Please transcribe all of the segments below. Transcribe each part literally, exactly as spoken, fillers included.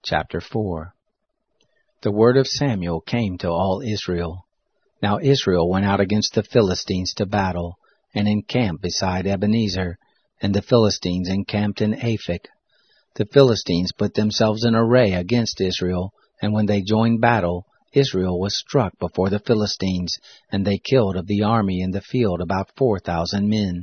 Chapter four. The word of Samuel came to all Israel. Now Israel went out against the Philistines to battle, and encamped beside Ebenezer, and the Philistines encamped in Aphek. The Philistines put themselves in array against Israel, and when they joined battle, Israel was struck before the Philistines, and they killed of the army in the field about four thousand men.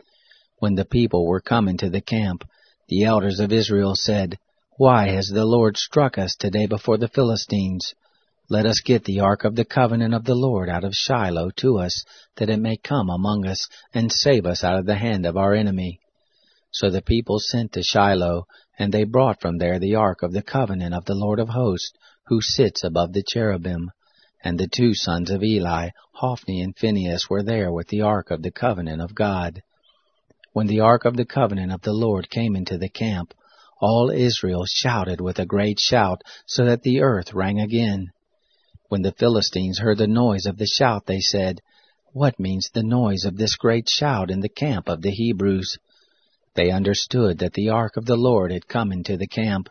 When the people were come into the camp, the elders of Israel said, Why has the Lord struck us today before the Philistines? Let us get the ark of the covenant of the Lord out of Shiloh to us, that it may come among us, and save us out of the hand of our enemy. So the people sent to Shiloh, and they brought from there the ark of the covenant of the Lord of hosts, who sits above the cherubim. And the two sons of Eli, Hophni and Phinehas, were there with the ark of the covenant of God. When the ark of the covenant of the Lord came into the camp, all Israel shouted with a great shout, so that the earth rang again. When the Philistines heard the noise of the shout, they said, What means the noise of this great shout in the camp of the Hebrews? They understood that the ark of the Lord had come into the camp.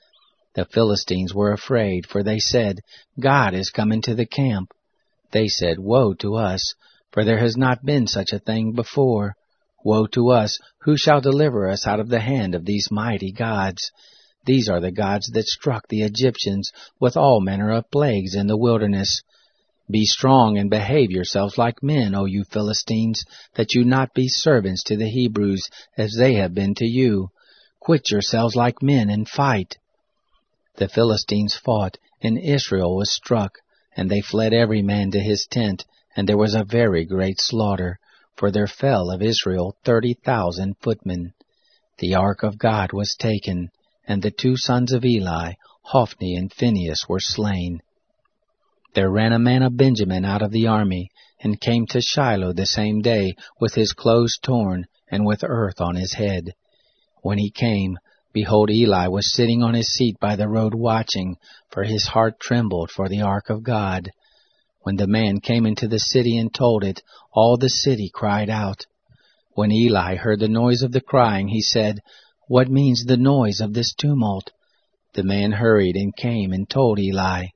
The Philistines were afraid, for they said, God is come into the camp. They said, Woe to us, for there has not been such a thing before. Woe to us, who shall deliver us out of the hand of these mighty gods? These are the gods that struck the Egyptians with all manner of plagues in the wilderness. Be strong and behave yourselves like men, O you Philistines, that you not be servants to the Hebrews, as they have been to you. Quit yourselves like men and fight. The Philistines fought, and Israel was struck, and they fled every man to his tent, and there was a very great slaughter, for there fell of Israel thirty thousand footmen. The ark of God was taken, and the two sons of Eli, Hophni and Phinehas, were slain. There ran a man of Benjamin out of the army, and came to Shiloh the same day, with his clothes torn, and with earth on his head. When he came, behold, Eli was sitting on his seat by the road watching, for his heart trembled for the ark of God. When the man came into the city and told it, all the city cried out. When Eli heard the noise of the crying, he said, What means the noise of this tumult? The man hurried and came and told Eli.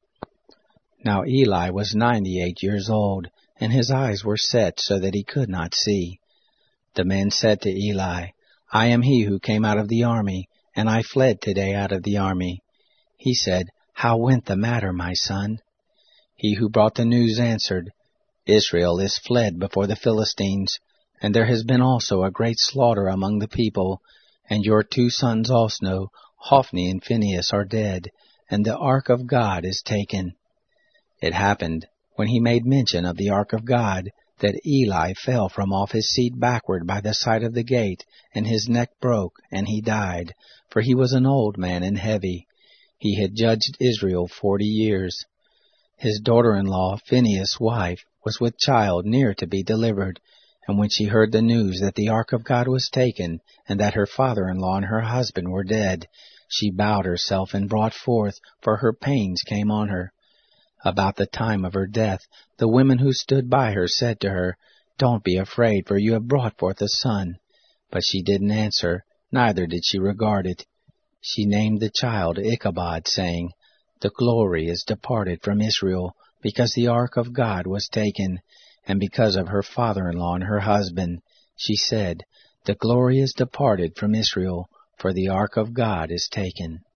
Now Eli was ninety-eight years old, and his eyes were set so that he could not see. The man said to Eli, I am he who came out of the army, and I fled today out of the army. He said, How went the matter, my son? He who brought the news answered, Israel is fled before the Philistines, and there has been also a great slaughter among the people, and your two sons also, Hophni and Phinehas, are dead, and the ark of God is taken. It happened, when he made mention of the ark of God, that Eli fell from off his seat backward by the side of the gate, and his neck broke, and he died, for he was an old man and heavy. He had judged Israel forty years. His daughter-in-law, Phinehas' wife, was with child near to be delivered, and when she heard the news that the ark of God was taken, and that her father-in-law and her husband were dead, she bowed herself and brought forth, for her pains came on her. About the time of her death, the women who stood by her said to her, Don't be afraid, for you have brought forth a son. But she didn't answer, neither did she regard it. She named the child Ichabod, saying, The glory is departed from Israel, because the ark of God was taken, and because of her father-in-law and her husband. She said, The glory is departed from Israel, for the ark of God is taken.